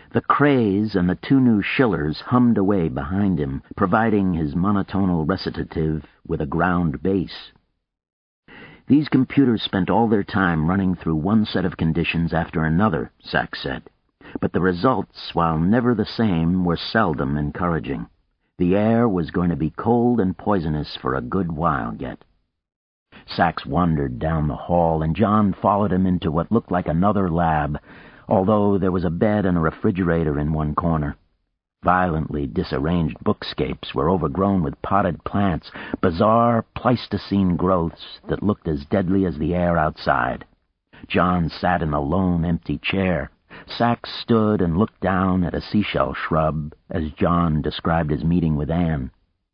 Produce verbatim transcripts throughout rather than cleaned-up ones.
The Krays and the two new Schillers hummed away behind him, providing his monotonal recitative with a ground bass. These computers spent all their time running through one set of conditions after another, Sachs said. But the results, while never the same, were seldom encouraging. The air was going to be cold and poisonous for a good while yet. Sachs wandered down the hall, and John followed him into what looked like another lab, although there was a bed and a refrigerator in one corner. Violently disarranged bookscapes were overgrown with potted plants, bizarre Pleistocene growths that looked as deadly as the air outside. John sat in a lone, empty chair. Sachs stood and looked down at a seashell shrub as John described his meeting with Anne.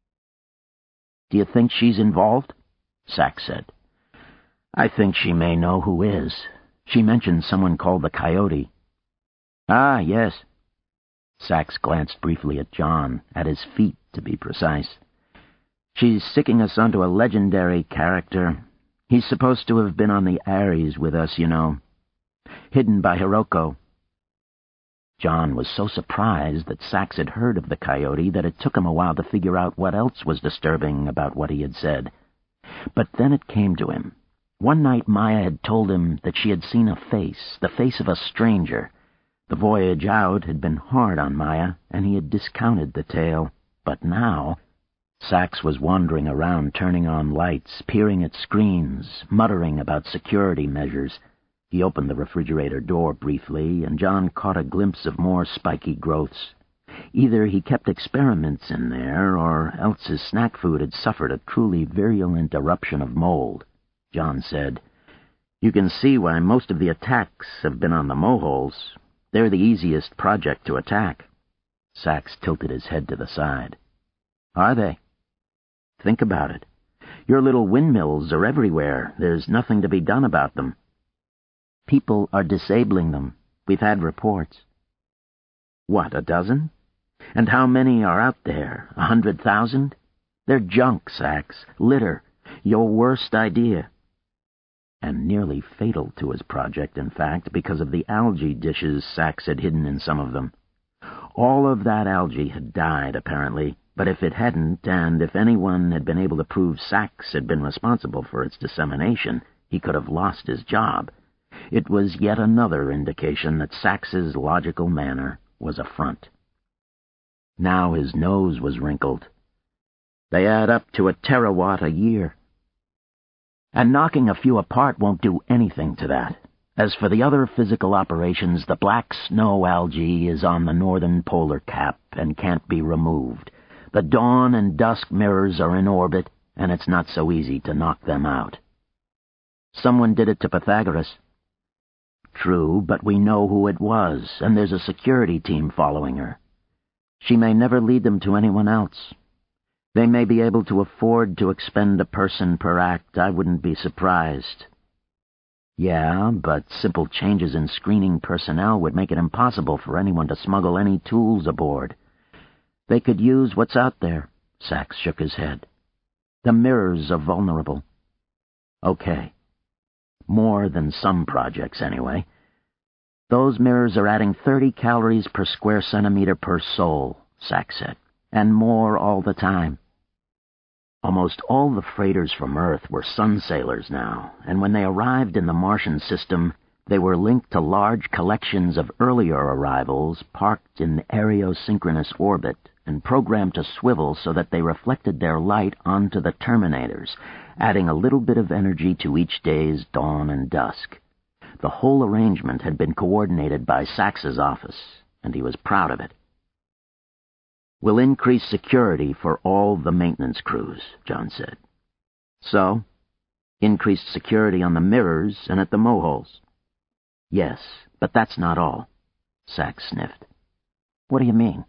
"Do you think she's involved?" Sachs said. "I think she may know who is. She mentioned someone called the Coyote." "Ah, yes." Sachs glanced briefly at John, at his feet, to be precise. "She's sicking us onto a legendary character. He's supposed to have been on the Ares with us, you know. Hidden by Hiroko." John was so surprised that Sachs had heard of the Coyote that it took him a while to figure out what else was disturbing about what he had said. But then it came to him. One night Maya had told him that she had seen a face, the face of a stranger. The voyage out had been hard on Maya, and he had discounted the tale. But now Sachs was wandering around, turning on lights, peering at screens, muttering about security measures. He opened the refrigerator door briefly, and John caught a glimpse of more spiky growths. Either he kept experiments in there, or else his snack food had suffered a truly virulent eruption of mold. John said, "You can see why most of the attacks have been on the moholes. They're the easiest project to attack." Sachs tilted his head to the side. "Are they? Think about it. Your little windmills are everywhere. There's nothing to be done about them. People are disabling them. We've had reports." "What, a dozen? And how many are out there? A hundred thousand? They're junk, Sachs. Litter. Your worst idea." And nearly fatal to his project, in fact, because of the algae dishes Sachs had hidden in some of them. All of that algae had died, apparently, but if it hadn't, and if anyone had been able to prove Sachs had been responsible for its dissemination, he could have lost his job. It was yet another indication that Sachs's logical manner was a front. Now his nose was wrinkled. "They add up to a terawatt a year. And knocking a few apart won't do anything to that. As for the other physical operations, the black snow algae is on the northern polar cap and can't be removed. The dawn and dusk mirrors are in orbit, and it's not so easy to knock them out." "Someone did it to Pythagoras." "True, but we know who it was, and there's a security team following her. She may never lead them to anyone else. They may be able to afford to expend a person per act. I wouldn't be surprised." "Yeah, but simple changes in screening personnel would make it impossible for anyone to smuggle any tools aboard." "They could use what's out there." Sachs shook his head. "The mirrors are vulnerable." "Okay. More than some projects, anyway. Those mirrors are adding thirty calories per square centimeter per soul," Sachs said, "and more all the time." Almost all the freighters from Earth were sun sailors now, and when they arrived in the Martian system, they were linked to large collections of earlier arrivals parked in aerosynchronous orbit and programmed to swivel so that they reflected their light onto the terminators, adding a little bit of energy to each day's dawn and dusk. The whole arrangement had been coordinated by Sachs's office, and he was proud of it. "We'll increase security for all the maintenance crews," John said. "So? Increased security on the mirrors and at the moholes." "Yes, but that's not all," Sachs sniffed. "What do you mean?"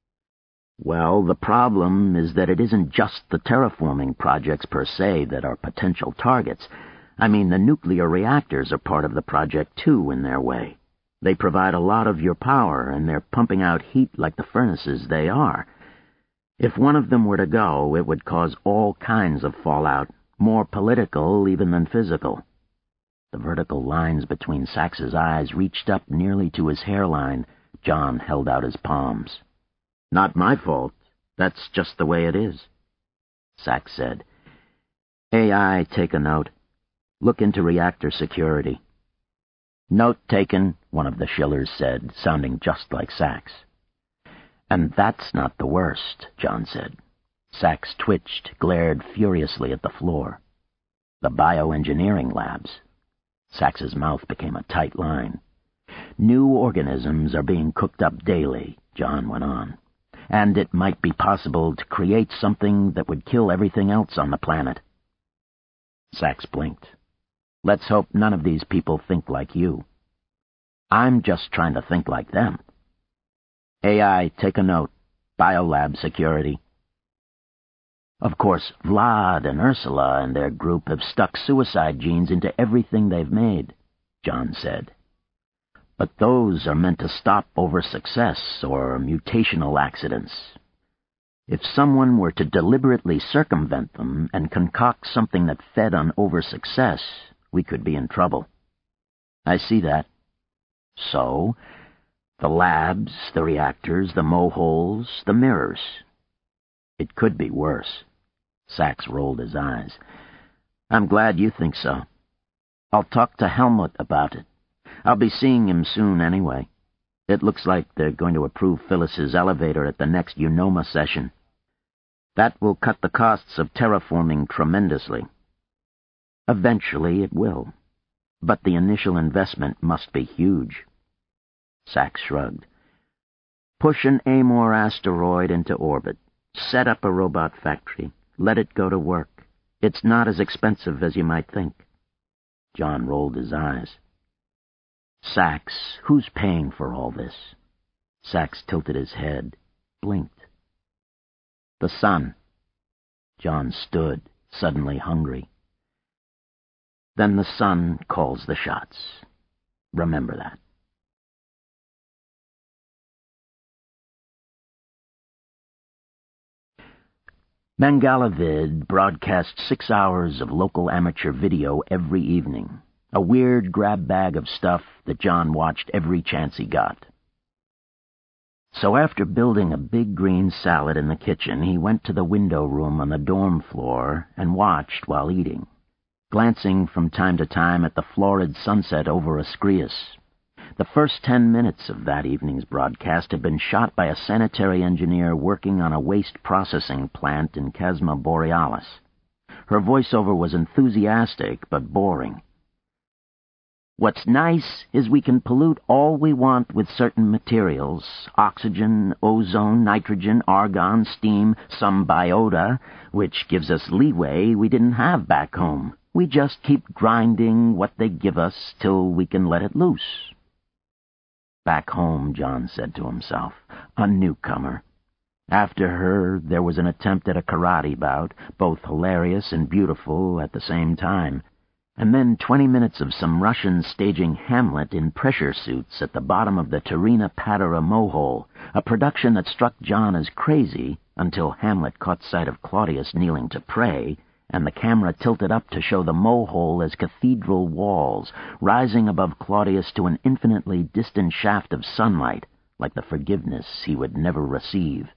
"Well, the problem is that it isn't just the terraforming projects per se that are potential targets. I mean, the nuclear reactors are part of the project, too, in their way. They provide a lot of your power, and they're pumping out heat like the furnaces they are. If one of them were to go, it would cause all kinds of fallout, more political even than physical." The vertical lines between Sachs's eyes reached up nearly to his hairline. John held out his palms. "Not my fault. That's just the way it is." Sachs said, "A I, take a note. Look into reactor security." "Note taken," one of the Schillers said, sounding just like Sachs. "And that's not the worst," John said. Sachs twitched, glared furiously at the floor. "The bioengineering labs." Sax's mouth became a tight line. "New organisms are being cooked up daily," John went on. "And it might be possible to create something that would kill everything else on the planet." Sachs blinked. "Let's hope none of these people think like you." "I'm just trying to think like them." "A I, take a note. Biolab security." "Of course, Vlad and Ursula and their group have stuck suicide genes into everything they've made," John said. "But those are meant to stop over-success or mutational accidents. If someone were to deliberately circumvent them and concoct something that fed on over-success, we could be in trouble." "I see that." "So, the labs, the reactors, the moholes, the mirrors. It could be worse." Sachs rolled his eyes. "I'm glad you think so. I'll talk to Helmut about it. I'll be seeing him soon anyway. It looks like they're going to approve Phyllis's elevator at the next Unoma session. That will cut the costs of terraforming tremendously. Eventually it will, but the initial investment must be huge." Sachs shrugged. "Push an Amor asteroid into orbit. Set up a robot factory. Let it go to work. It's not as expensive as you might think." John rolled his eyes. "Sachs, who's paying for all this?" Sachs tilted his head, blinked. "The sun." John stood, suddenly hungry. "Then the sun calls the shots. Remember that." Mangalavid broadcast six hours of local amateur video every evening, a weird grab bag of stuff that John watched every chance he got. So after building a big green salad in the kitchen, he went to the window room on the dorm floor and watched while eating, glancing from time to time at the florid sunset over Ascrius. The first ten minutes of that evening's broadcast had been shot by a sanitary engineer working on a waste processing plant in Chasma Borealis. Her voiceover was enthusiastic but boring. "What's nice is we can pollute all we want with certain materials, oxygen, ozone, nitrogen, argon, steam, some biota, which gives us leeway we didn't have back home. We just keep grinding what they give us till we can let it loose." Back home, John said to himself, a newcomer. After her, there was an attempt at a karate bout, both hilarious and beautiful at the same time, and then twenty minutes of some Russians staging Hamlet in pressure suits at the bottom of the Terina Patera mohole, a production that struck John as crazy until Hamlet caught sight of Claudius kneeling to pray, and the camera tilted up to show the mohole as cathedral walls, rising above Claudius to an infinitely distant shaft of sunlight, like the forgiveness he would never receive.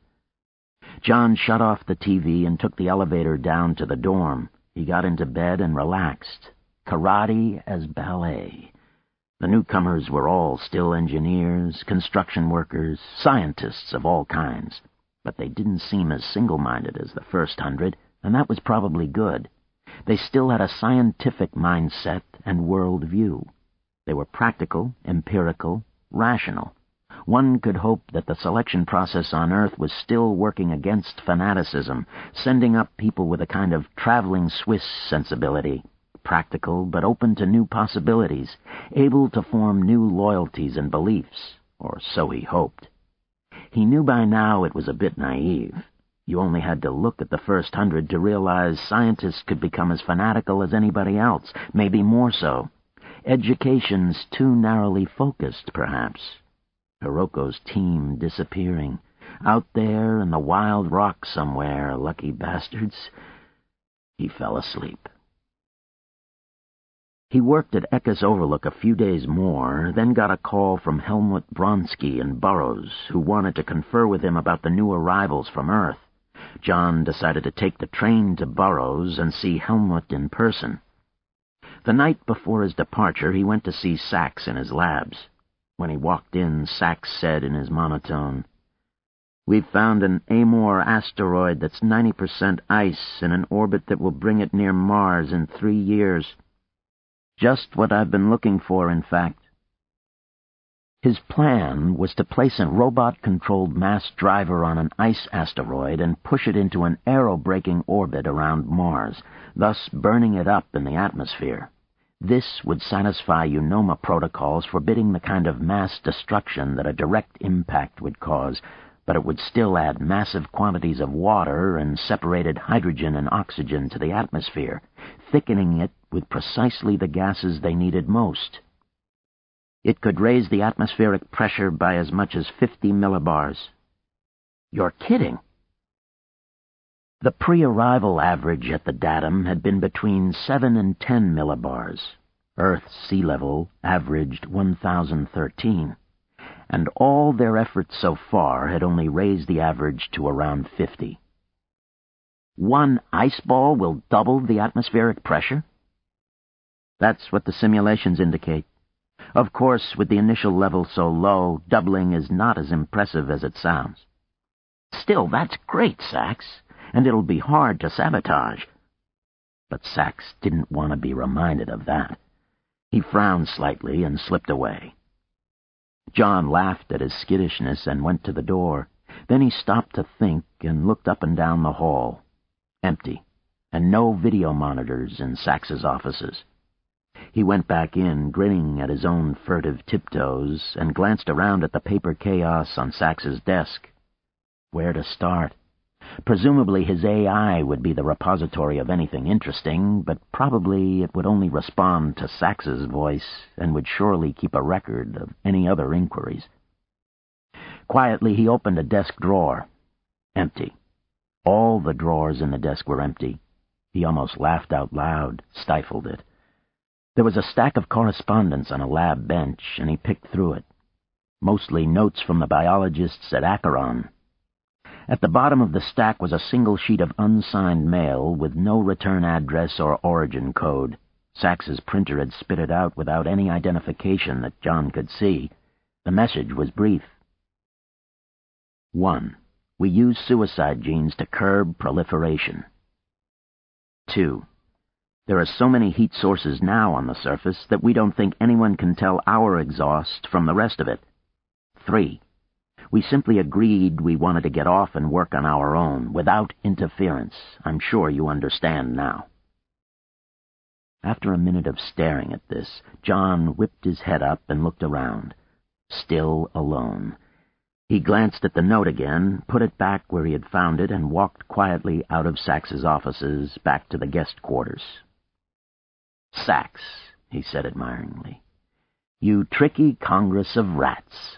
John shut off the T V and took the elevator down to the dorm. He got into bed and relaxed. Karate as ballet. The newcomers were all still engineers, construction workers, scientists of all kinds, but they didn't seem as single-minded as the first hundred, and that was probably good. They still had a scientific mindset and world view. They were practical, empirical, rational. One could hope that the selection process on Earth was still working against fanaticism, sending up people with a kind of traveling Swiss sensibility, practical but open to new possibilities, able to form new loyalties and beliefs, or so he hoped. He knew by now it was a bit naive. You only had to look at the first hundred to realize scientists could become as fanatical as anybody else, maybe more so. Education's too narrowly focused, perhaps. Hiroko's team disappearing. Out there in the wild rock somewhere, lucky bastards. He fell asleep. He worked at Eckes Overlook a few days more, then got a call from Helmut Bronsky and Burroughs, who wanted to confer with him about the new arrivals from Earth. John decided to take the train to Burroughs and see Helmut in person. The night before his departure, he went to see Sachs in his labs. When he walked in, Sachs said in his monotone, "We've found an Amor asteroid that's ninety percent ice in an orbit that will bring it near Mars in three years. Just what I've been looking for, in fact." His plan was to place a robot-controlled mass driver on an ice asteroid and push it into an aerobraking orbit around Mars, thus burning it up in the atmosphere. This would satisfy UNOMA protocols forbidding the kind of mass destruction that a direct impact would cause, but it would still add massive quantities of water and separated hydrogen and oxygen to the atmosphere, thickening it with precisely the gases they needed most. It could raise the atmospheric pressure by as much as fifty millibars. You're kidding. The pre-arrival average at the datum had been between seven and ten millibars. Earth's sea level averaged one thousand thirteen, and all their efforts so far had only raised the average to around fifty. One ice ball will double the atmospheric pressure? That's what the simulations indicate. Of course, with the initial level so low, doubling is not as impressive as it sounds. Still, that's great, Sachs, and it'll be hard to sabotage. But Sachs didn't want to be reminded of that. He frowned slightly and slipped away. John laughed at his skittishness and went to the door. Then he stopped to think and looked up and down the hall. Empty, and no video monitors in Sachs's offices. He went back in, grinning at his own furtive tiptoes, and glanced around at the paper chaos on Sachs's desk. Where to start? Presumably his A I would be the repository of anything interesting, but probably it would only respond to Sachs's voice and would surely keep a record of any other inquiries. Quietly he opened a desk drawer. Empty. All the drawers in the desk were empty. He almost laughed out loud, stifled it. There was a stack of correspondence on a lab bench, and he picked through it. Mostly notes from the biologists at Acheron. At the bottom of the stack was a single sheet of unsigned mail with no return address or origin code. Sachs's printer had spit it out without any identification that John could see. The message was brief. One. We use suicide genes to curb proliferation. Two. There are so many heat sources now on the surface that we don't think anyone can tell our exhaust from the rest of it. Three. We simply agreed we wanted to get off and work on our own, without interference. I'm sure you understand now. After a minute of staring at this, John whipped his head up and looked around. Still alone. He glanced at the note again, put it back where he had found it, and walked quietly out of Sachs's offices, back to the guest quarters. "Sachs," he said admiringly, "you tricky Congress of rats."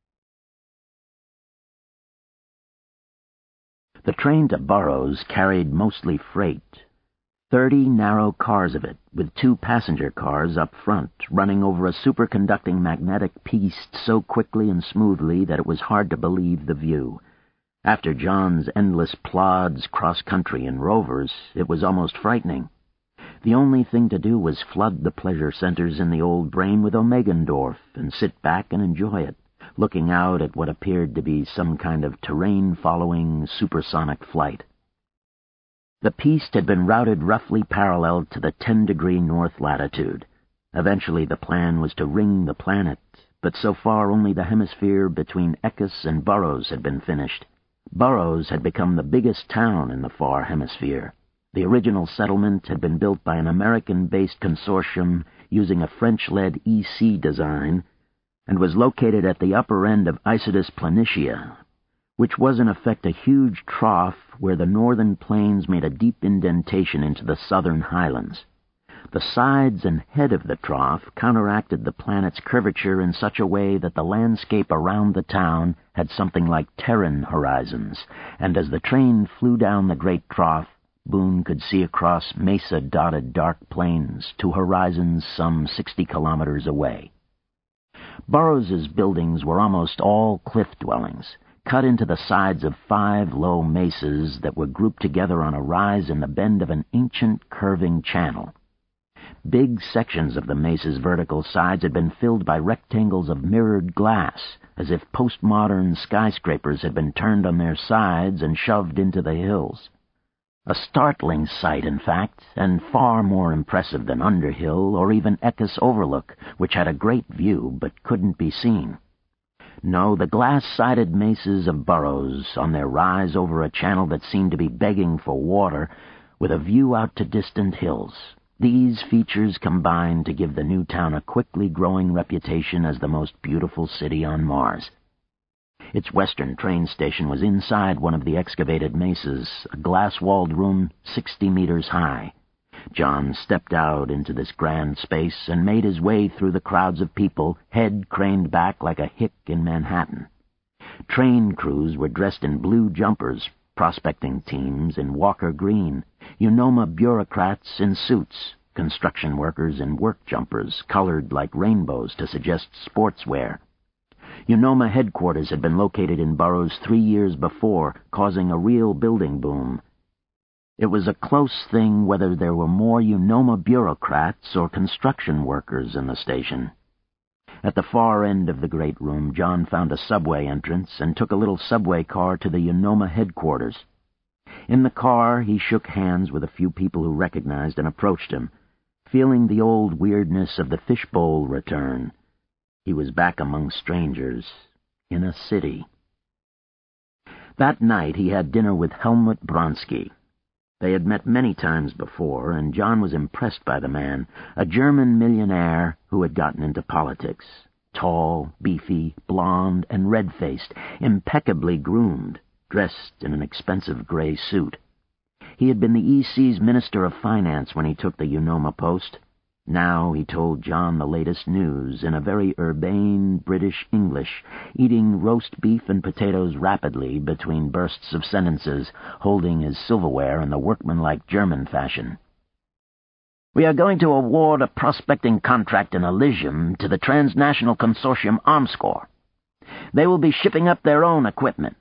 The train to Burroughs carried mostly freight. Thirty narrow cars of it, with two passenger cars up front, running over a superconducting magnetic piece so quickly and smoothly that it was hard to believe the view. After John's endless plods cross-country in rovers, it was almost frightening. The only thing to do was flood the pleasure centers in the old brain with Omegendorf and sit back and enjoy it, looking out at what appeared to be some kind of terrain-following supersonic flight. The piste had been routed roughly parallel to the ten-degree north latitude. Eventually the plan was to ring the planet, but so far only the hemisphere between Eckes and Burroughs had been finished. Burroughs had become the biggest town in the far hemisphere. The original settlement had been built by an American-based consortium using a French-led E C design, and was located at the upper end of Isidis Planitia, which was in effect a huge trough where the northern plains made a deep indentation into the southern highlands. The sides and head of the trough counteracted the planet's curvature in such a way that the landscape around the town had something like Terran horizons, and as the train flew down the great trough, Boone could see across mesa-dotted dark plains to horizons some sixty kilometers away. Burroughs's buildings were almost all cliff dwellings, cut into the sides of five low mesas that were grouped together on a rise in the bend of an ancient curving channel. Big sections of the mesa's vertical sides had been filled by rectangles of mirrored glass, as if postmodern skyscrapers had been turned on their sides and shoved into the hills. A startling sight, in fact, and far more impressive than Underhill or even Eckes Overlook, which had a great view but couldn't be seen. No, the glass-sided mesas of Burroughs, on their rise over a channel that seemed to be begging for water, with a view out to distant hills. These features combined to give the new town a quickly growing reputation as the most beautiful city on Mars. Its western train station was inside one of the excavated mesas, a glass-walled room sixty meters high. John stepped out into this grand space and made his way through the crowds of people, head craned back like a hick in Manhattan. Train crews were dressed in blue jumpers, prospecting teams in Walker green, Unoma bureaucrats in suits, construction workers in work jumpers colored like rainbows to suggest sportswear. Unoma headquarters had been located in Burroughs three years before, causing a real building boom. It was a close thing whether there were more Unoma bureaucrats or construction workers in the station. At the far end of the great room, John found a subway entrance and took a little subway car to the Unoma headquarters. In the car, he shook hands with a few people who recognized and approached him, feeling the old weirdness of the fishbowl return. He was back among strangers, in a city. That night he had dinner with Helmut Bronski. They had met many times before, and John was impressed by the man, a German millionaire who had gotten into politics. Tall, beefy, blond, and red-faced, impeccably groomed, dressed in an expensive gray suit. He had been the E C's Minister of Finance when he took the Unoma post. Now he told John the latest news in a very urbane British English, eating roast beef and potatoes rapidly between bursts of sentences, holding his silverware in the workmanlike German fashion. "We are going to award a prospecting contract in Elysium to the Transnational Consortium Armscor. They will be shipping up their own equipment."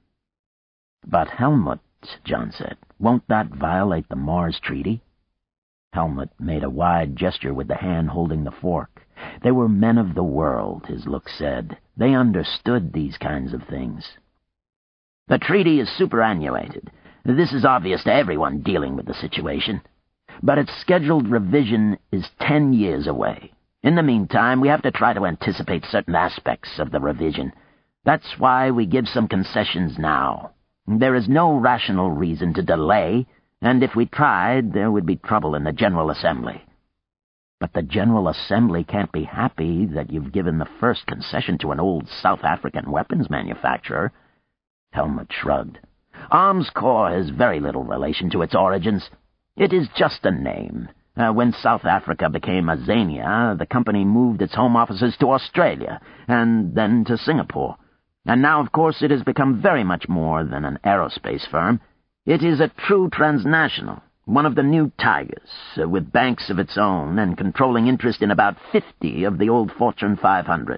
"But Helmut," John said, "won't that violate the Mars Treaty?" Helmut made a wide gesture with the hand holding the fork. They were men of the world, his look said. They understood these kinds of things. "The treaty is superannuated. This is obvious to everyone dealing with the situation. But its scheduled revision is ten years away. In the meantime, we have to try to anticipate certain aspects of the revision. That's why we give some concessions now. There is no rational reason to delay, and if we tried, there would be trouble in the General Assembly." "But the General Assembly can't be happy that you've given the first concession to an old South African weapons manufacturer." Helmut shrugged. "Armscor has very little relation to its origins. It is just a name. Uh, when South Africa became Azania, the company moved its home offices to Australia, and then to Singapore. And now, of course, it has become very much more than an aerospace firm. It is a true transnational, one of the new tigers, uh, with banks of its own and controlling interest in about fifty of the old Fortune five hundred.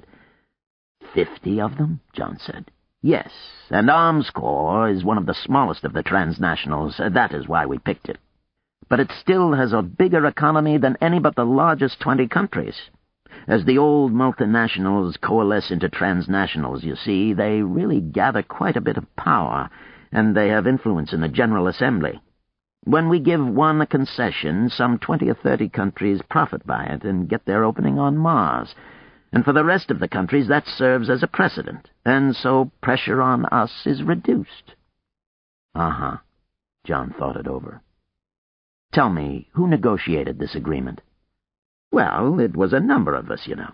Fifty of them? John said. Yes, and Armscor is one of the smallest of the transnationals. Uh, that is why we picked it. But it still has a bigger economy than any but the largest twenty countries. As the old multinationals coalesce into transnationals, you see, they really gather quite a bit of power, and they have influence in the General Assembly. When we give one a concession, some twenty or thirty countries profit by it and get their opening on Mars. And for the rest of the countries, that serves as a precedent, and so pressure on us is reduced." Uh-huh. John thought it over. "Tell me, who negotiated this agreement?" "Well, it was a number of us, you know."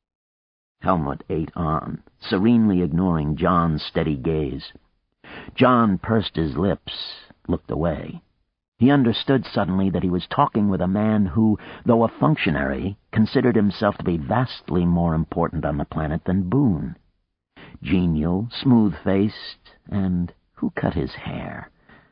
Helmut ate on, serenely ignoring John's steady gaze. John pursed his lips, looked away. He understood suddenly that he was talking with a man who, though a functionary, considered himself to be vastly more important on the planet than Boone. Genial, smooth-faced, and who cut his hair?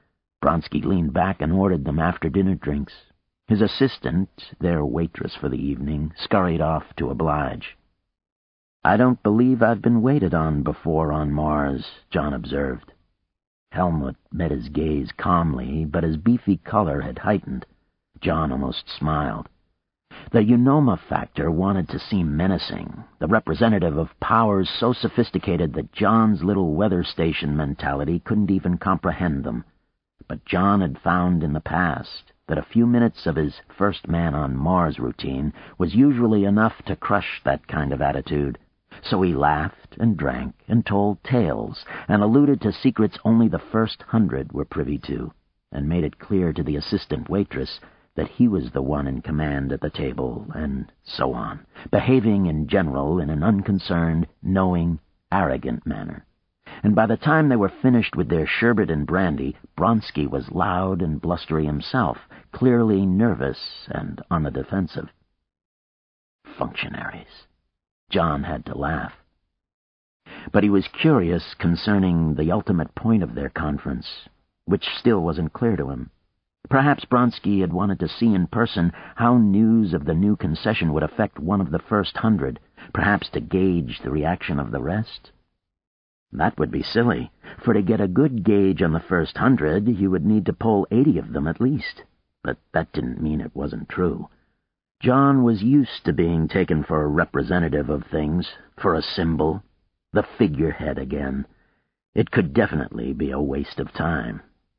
Bronsky leaned back and ordered them after-dinner drinks. His assistant, their waitress for the evening, scurried off to oblige. "I don't believe I've been waited on before on Mars," John observed. Helmut met his gaze calmly, but his beefy color had heightened. John almost smiled. The Unoma factor wanted to seem menacing, the representative of powers so sophisticated that John's little weather station mentality couldn't even comprehend them. But John had found in the past that a few minutes of his first man on Mars routine was usually enough to crush that kind of attitude. So he laughed and drank and told tales and alluded to secrets only the first hundred were privy to, and made it clear to the assistant waitress that he was the one in command at the table, and so on, behaving in general in an unconcerned, knowing, arrogant manner. And by the time they were finished with their sherbet and brandy, Bronsky was loud and blustery himself, clearly nervous and on the defensive. Functionaries. John had to laugh. But he was curious concerning the ultimate point of their conference, which still wasn't clear to him. Perhaps Bronsky had wanted to see in person how news of the new concession would affect one of the first hundred, perhaps to gauge the reaction of the rest. That would be silly, for to get a good gauge on the first hundred, you would need to poll eighty of them at least. But that didn't mean it wasn't true. John was used to being taken for a representative of things, for a symbol, the figurehead again. It could definitely be a waste of time.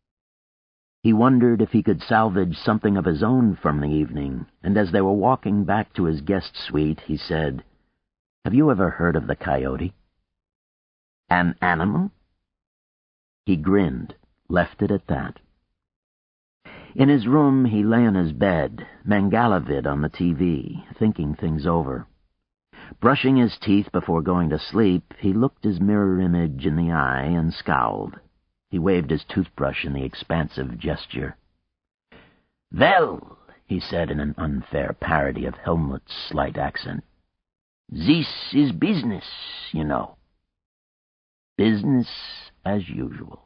He wondered if he could salvage something of his own from the evening, and as they were walking back to his guest suite, he said, "Have you ever heard of the coyote?" "An animal?" He grinned, left it at that. In his room, he lay on his bed, Mangalavid on the T V, thinking things over. Brushing his teeth before going to sleep, he looked his mirror image in the eye and scowled. He waved his toothbrush in the expansive gesture. "Well," he said in an unfair parody of Helmut's slight accent, "this is business, you know. Business as usual."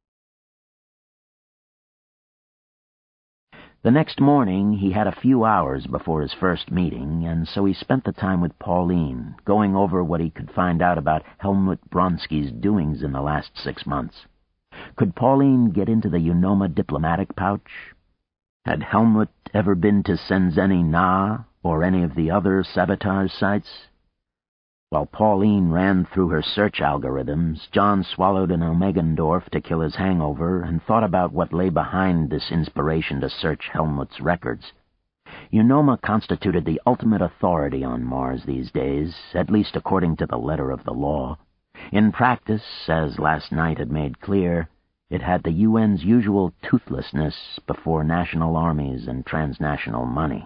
The next morning he had a few hours before his first meeting, and so he spent the time with Pauline, going over what he could find out about Helmut Bronsky's doings in the last six months. Could Pauline get into the Unoma diplomatic pouch? Had Helmut ever been to Senzeni Na or any of the other sabotage sites? While Pauline ran through her search algorithms, John swallowed an Omegendorf to kill his hangover and thought about what lay behind this inspiration to search Helmut's records. Unoma constituted the ultimate authority on Mars these days, at least according to the letter of the law. In practice, as last night had made clear, it had the U N's usual toothlessness before national armies and transnational money.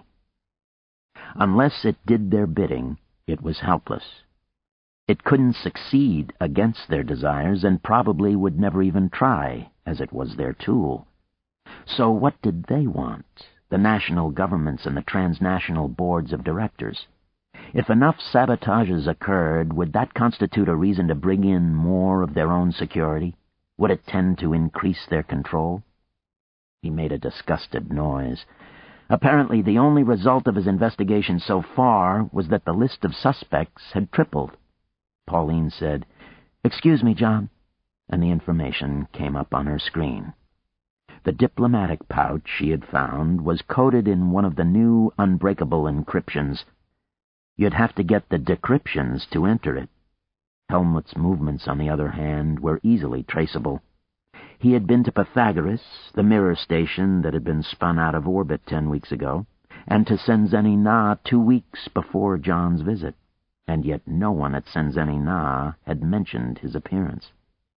Unless it did their bidding, it was helpless. It couldn't succeed against their desires and probably would never even try, as it was their tool. So what did they want, the national governments and the transnational boards of directors? If enough sabotages occurred, would that constitute a reason to bring in more of their own security? Would it tend to increase their control? He made a disgusted noise. Apparently the only result of his investigation so far was that the list of suspects had tripled. Pauline said, "Excuse me, John," and the information came up on her screen. The diplomatic pouch she had found was coded in one of the new unbreakable encryptions. You'd have to get the decryptions to enter it. Helmut's movements, on the other hand, were easily traceable. He had been to Pythagoras, the mirror station that had been spun out of orbit ten weeks ago, and to Senzeni Na two weeks before John's visit, and yet no one at Senzeni Na had mentioned his appearance.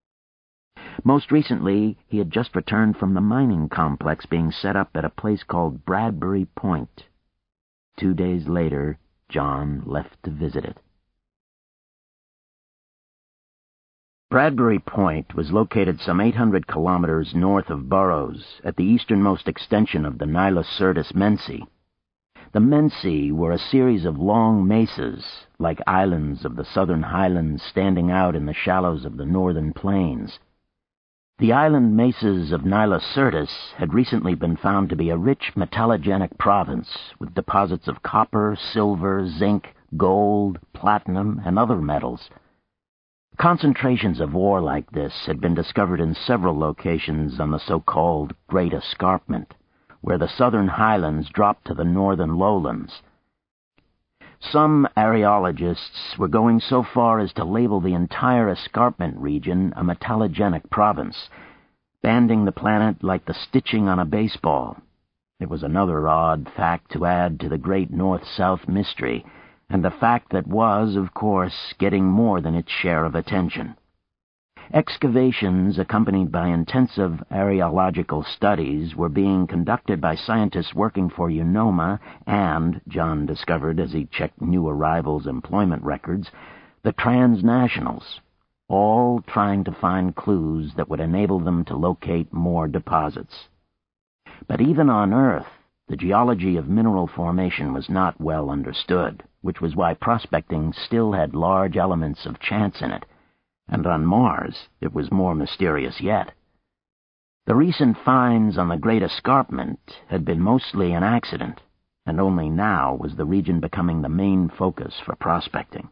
Most recently, he had just returned from the mining complex being set up at a place called Bradbury Point. Two days later, John left to visit it. Bradbury Point was located some eight hundred kilometers north of Burroughs, at the easternmost extension of the Nilocertus Mensae. The Mensae were a series of long mesas, like islands of the southern highlands standing out in the shallows of the northern plains. The island mesas of Nilocertus had recently been found to be a rich metallogenic province with deposits of copper, silver, zinc, gold, platinum, and other metals. Concentrations of ore like this had been discovered in several locations on the so-called Great Escarpment, where the southern highlands dropped to the northern lowlands. Some areologists were going so far as to label the entire escarpment region a metallogenic province, banding the planet like the stitching on a baseball. It was another odd fact to add to the great north-south mystery, and a fact that was, of course, getting more than its share of attention. Excavations accompanied by intensive areological studies were being conducted by scientists working for UNOMA and, John discovered as he checked new arrivals' employment records, the transnationals, all trying to find clues that would enable them to locate more deposits. But even on Earth, the geology of mineral formation was not well understood, which was why prospecting still had large elements of chance in it. And on Mars, it was more mysterious yet. The recent finds on the Great Escarpment had been mostly an accident, and only now was the region becoming the main focus for prospecting.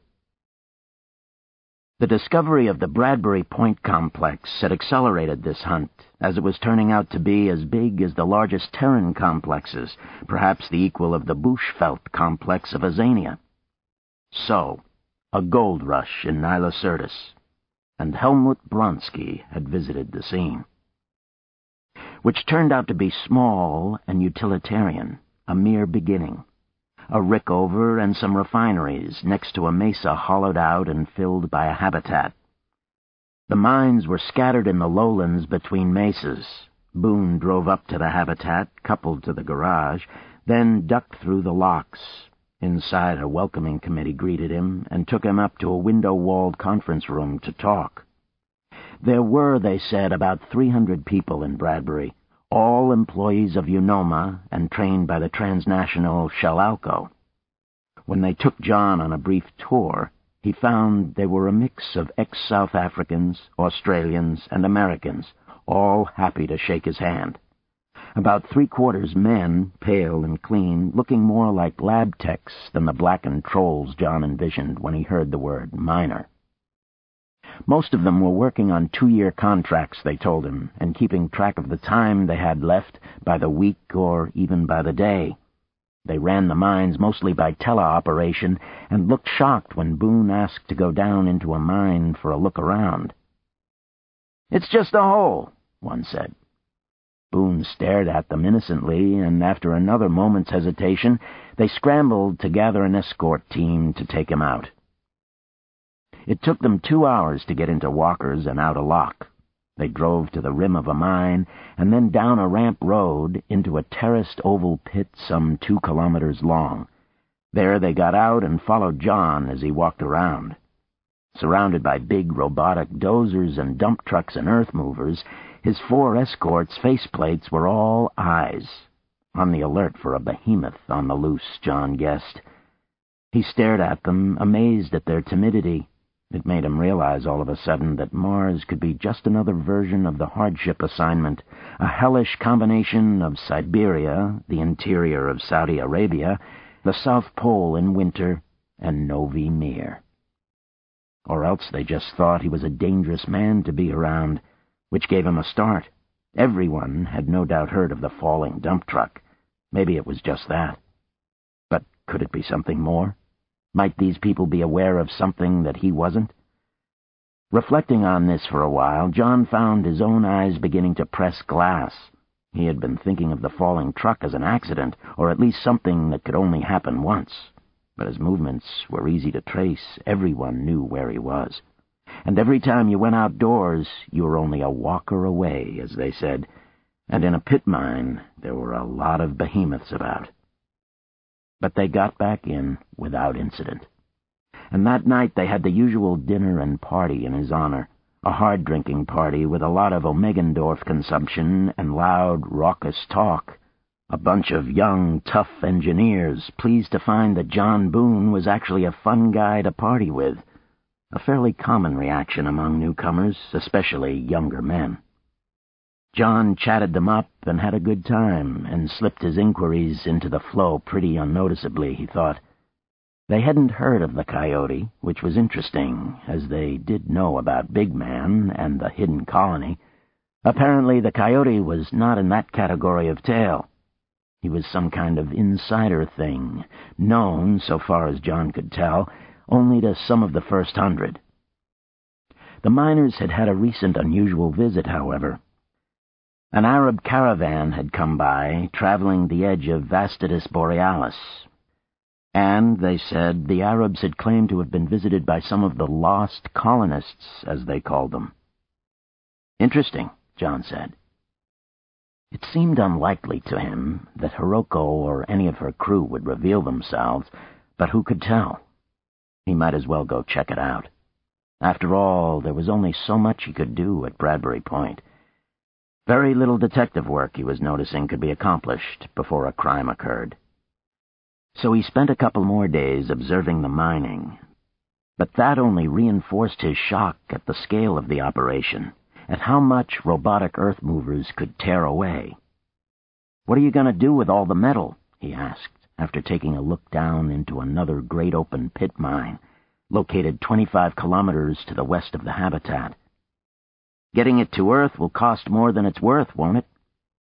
The discovery of the Bradbury Point complex had accelerated this hunt, as it was turning out to be as big as the largest Terran complexes, perhaps the equal of the Bushveld complex of Azania. So, a gold rush in Nilocertus, and Helmut Bronski had visited the scene, which turned out to be small and utilitarian, a mere beginning. A rickover and some refineries next to a mesa hollowed out and filled by a habitat. The mines were scattered in the lowlands between mesas. Boone drove up to the habitat, coupled to the garage, then ducked through the locks. Inside, a welcoming committee greeted him and took him up to a window-walled conference room to talk. There were, they said, about three hundred people in Bradbury, all employees of UNOMA and trained by the transnational Shalalco. When they took John on a brief tour, he found they were a mix of ex-South Africans, Australians, and Americans, all happy to shake his hand. About three-quarters men, pale and clean, looking more like lab techs than the blackened trolls John envisioned when he heard the word miner. Most of them were working on two-year contracts, they told him, and keeping track of the time they had left by the week or even by the day. They ran the mines mostly by teleoperation and looked shocked when Boone asked to go down into a mine for a look around. "It's just a hole," one said. Boone stared at them innocently, and after another moment's hesitation, they scrambled to gather an escort team to take him out. It took them two hours to get into Walker's and out a lock. They drove to the rim of a mine, and then down a ramp road into a terraced oval pit some two kilometers long. There they got out and followed John as he walked around. Surrounded by big robotic dozers and dump trucks and earth movers, his four escorts' faceplates were all eyes, on the alert for a behemoth on the loose, John guessed. He stared at them, amazed at their timidity. It made him realize all of a sudden that Mars could be just another version of the hardship assignment, a hellish combination of Siberia, the interior of Saudi Arabia, the South Pole in winter, and Novi Mir. Or else they just thought he was a dangerous man to be around, which gave him a start. Everyone had no doubt heard of the falling dump truck. Maybe it was just that. But could it be something more? Might these people be aware of something that he wasn't? Reflecting on this for a while, John found his own eyes beginning to press glass. He had been thinking of the falling truck as an accident, or at least something that could only happen once. But his movements were easy to trace. Everyone knew where he was. And every time you went outdoors, you were only a walker away, as they said. And in a pit mine, there were a lot of behemoths about. But they got back in without incident. And that night they had the usual dinner and party in his honor, a hard-drinking party with a lot of Omegendorf consumption and loud, raucous talk. A bunch of young, tough engineers, pleased to find that John Boone was actually a fun guy to party with. A fairly common reaction among newcomers, especially younger men. John chatted them up and had a good time, and slipped his inquiries into the flow pretty unnoticeably, he thought. They hadn't heard of the Coyote, which was interesting, as they did know about Big Man and the hidden colony. Apparently the Coyote was not in that category of tale. He was some kind of insider thing, known, so far as John could tell, only to some of the first hundred. The miners had had a recent unusual visit, however. An Arab caravan had come by, traveling the edge of Vastidus Borealis, and, they said, the Arabs had claimed to have been visited by some of the lost colonists, as they called them. Interesting, John said. It seemed unlikely to him that Hiroko or any of her crew would reveal themselves, but who could tell? He might as well go check it out. After all, there was only so much he could do at Bradbury Point. Very little detective work, he was noticing, could be accomplished before a crime occurred. So he spent a couple more days observing the mining. But that only reinforced his shock at the scale of the operation, at how much robotic earth movers could tear away. "What are you going to do with all the metal?" he asked, after taking a look down into another great open pit mine, located twenty-five kilometers to the west of the habitat. "Getting it to Earth will cost more than it's worth, won't it?"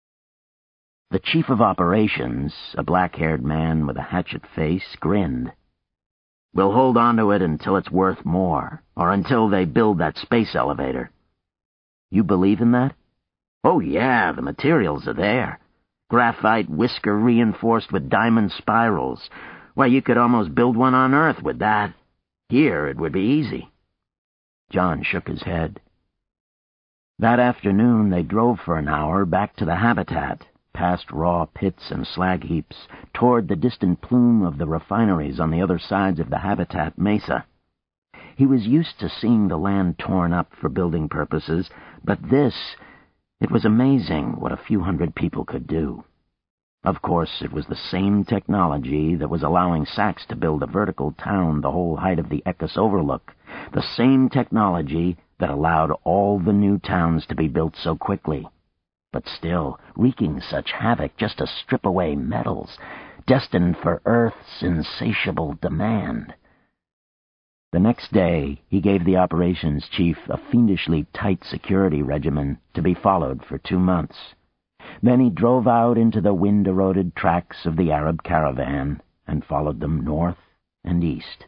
The chief of operations, a black-haired man with a hatchet face, grinned. "We'll hold on to it until it's worth more, or until they build that space elevator." "You believe in that?" "Oh, yeah, the materials are there. Graphite whisker reinforced with diamond spirals. Why, you could almost build one on Earth with that. Here, it would be easy." John shook his head. That afternoon, they drove for an hour back to the habitat, past raw pits and slag heaps, toward the distant plume of the refineries on the other sides of the habitat mesa. He was used to seeing the land torn up for building purposes, but this, it was amazing what a few hundred people could do. Of course, it was the same technology that was allowing Sachs to build a vertical town the whole height of the Eckes Overlook, the same technology that allowed all the new towns to be built so quickly. But still, wreaking such havoc just to strip away metals, destined for Earth's insatiable demand. The next day, he gave the operations chief a fiendishly tight security regimen to be followed for two months. Then he drove out into the wind-eroded tracks of the Arab caravan and followed them north and east.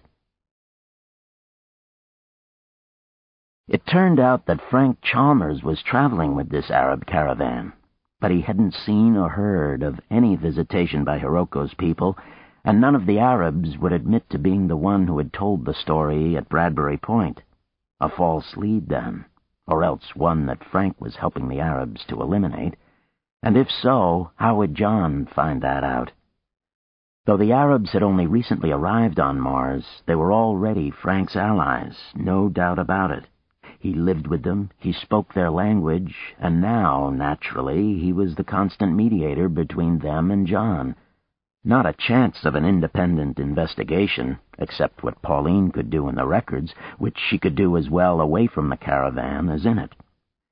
It turned out that Frank Chalmers was traveling with this Arab caravan, but he hadn't seen or heard of any visitation by Hiroko's people, and none of the Arabs would admit to being the one who had told the story at Bradbury Point. A false lead, then, or else one that Frank was helping the Arabs to eliminate. And if so, how would John find that out? Though the Arabs had only recently arrived on Mars, they were already Frank's allies, no doubt about it. He lived with them, he spoke their language, and now, naturally, he was the constant mediator between them and John. Not a chance of an independent investigation, except what Pauline could do in the records, which she could do as well away from the caravan as in it.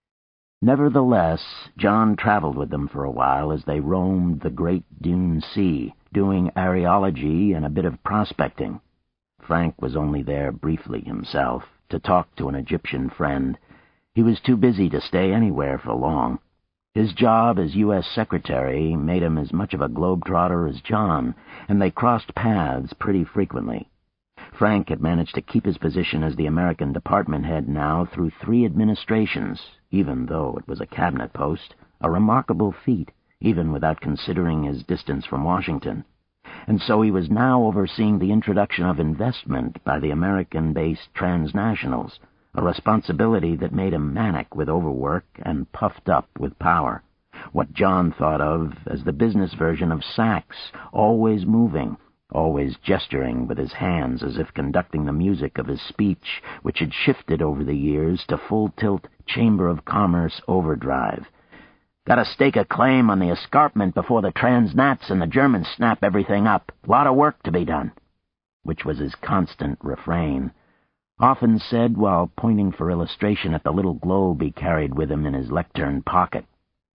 Nevertheless, John traveled with them for a while as they roamed the great dune sea, doing areology and a bit of prospecting. Frank was only there briefly himself, to talk to an Egyptian friend. He was too busy to stay anywhere for long. His job as U S Secretary made him as much of a globetrotter as John, and they crossed paths pretty frequently. Frank had managed to keep his position as the American department head now through three administrations, even though it was a cabinet post, a remarkable feat, even without considering his distance from Washington. And so he was now overseeing the introduction of investment by the American-based transnationals, a responsibility that made him manic with overwork and puffed up with power, what John thought of as the business version of Sachs, always moving, always gesturing with his hands as if conducting the music of his speech, which had shifted over the years to full-tilt Chamber of Commerce overdrive. "Gotta stake a claim on the escarpment before the transnats and the Germans snap everything up. Lot of work to be done," which was his constant refrain, often said while pointing for illustration at the little globe he carried with him in his lectern pocket.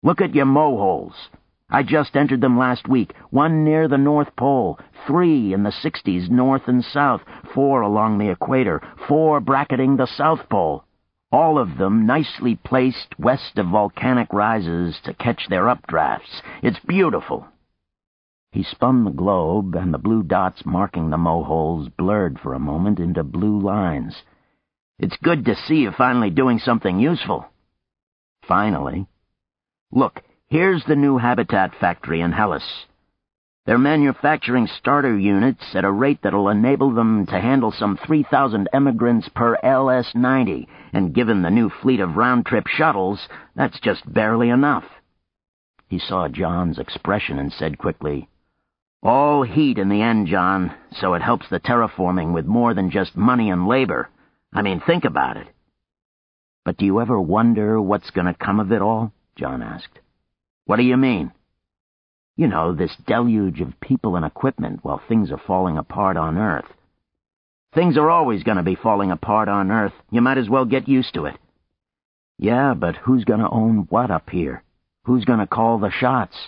Look at your moholes. I just entered them last week, one near the North Pole, three in the sixties north and south, four along the equator, four bracketing the South Pole. All of them nicely placed west of volcanic rises to catch their updrafts. It's beautiful. He spun the globe, and the blue dots marking the moholes blurred for a moment into blue lines. It's good to see you finally doing something useful. Finally. Look, here's the new habitat factory in Hellas. They're manufacturing starter units at a rate that'll enable them to handle some three thousand emigrants per L S ninety, and given the new fleet of round-trip shuttles, that's just barely enough. He saw John's expression and said quickly, "All heat in the end, John, so it helps the terraforming with more than just money and labor. I mean, think about it." "But do you ever wonder what's going to come of it all?" John asked. "What do you mean?" "You know, this deluge of people and equipment while things are falling apart on Earth." "Things are always going to be falling apart on Earth. You might as well get used to it." "Yeah, but who's going to own what up here? Who's going to call the shots?"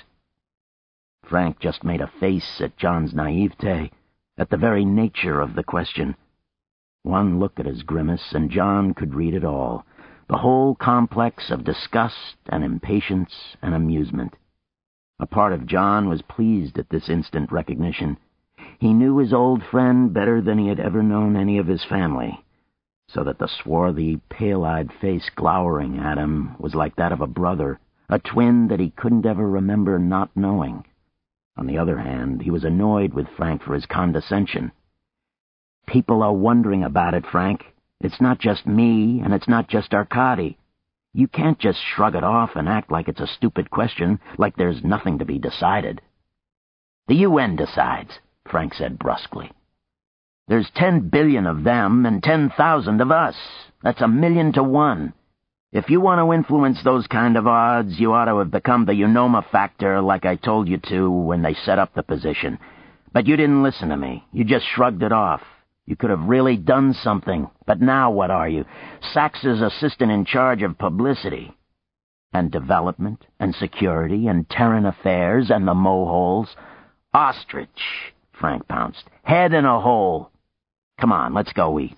Frank just made a face at John's naivete, at the very nature of the question. One look at his grimace, and John could read it all, the whole complex of disgust and impatience and amusement. A part of John was pleased at this instant recognition. He knew his old friend better than he had ever known any of his family, so that the swarthy, pale-eyed face glowering at him was like that of a brother, a twin that he couldn't ever remember not knowing. On the other hand, he was annoyed with Frank for his condescension. "People are wondering about it, Frank. It's not just me, and it's not just Arkady. You can't just shrug it off and act like it's a stupid question, like there's nothing to be decided." "The U N decides," Frank said brusquely. "There's ten billion of them and ten thousand of us. That's a million to one. If you want to influence those kind of odds, you ought to have become the Unoma factor like I told you to when they set up the position. But you didn't listen to me. You just shrugged it off. You could have really done something, but now what are you? Sachs's assistant in charge of publicity. And development, and security, and Terran affairs, and the moholes. Ostrich, Frank pounced. Head in a hole. Come on, let's go eat."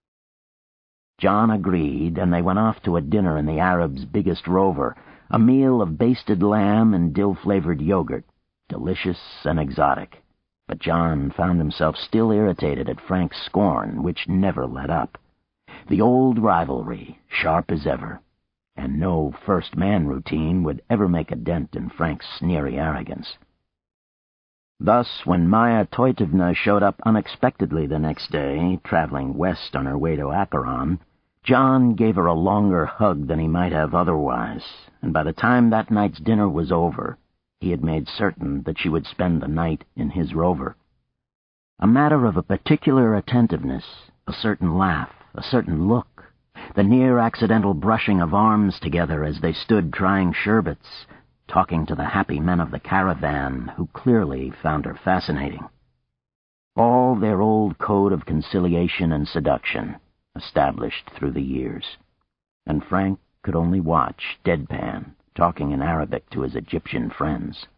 John agreed, and they went off to a dinner in the Arab's biggest rover, a meal of basted lamb and dill-flavored yogurt, delicious and exotic. But John found himself still irritated at Frank's scorn, which never let up. The old rivalry, sharp as ever, and no first-man routine would ever make a dent in Frank's sneery arrogance. Thus, when Maya Toitovna showed up unexpectedly the next day, traveling west on her way to Acheron, John gave her a longer hug than he might have otherwise, and by the time that night's dinner was over, he had made certain that she would spend the night in his rover. A matter of a particular attentiveness, a certain laugh, a certain look, the near-accidental brushing of arms together as they stood trying sherbets, talking to the happy men of the caravan who clearly found her fascinating. All their old code of conciliation and seduction, established through the years. And Frank could only watch, deadpan, talking in Arabic to his Egyptian friends.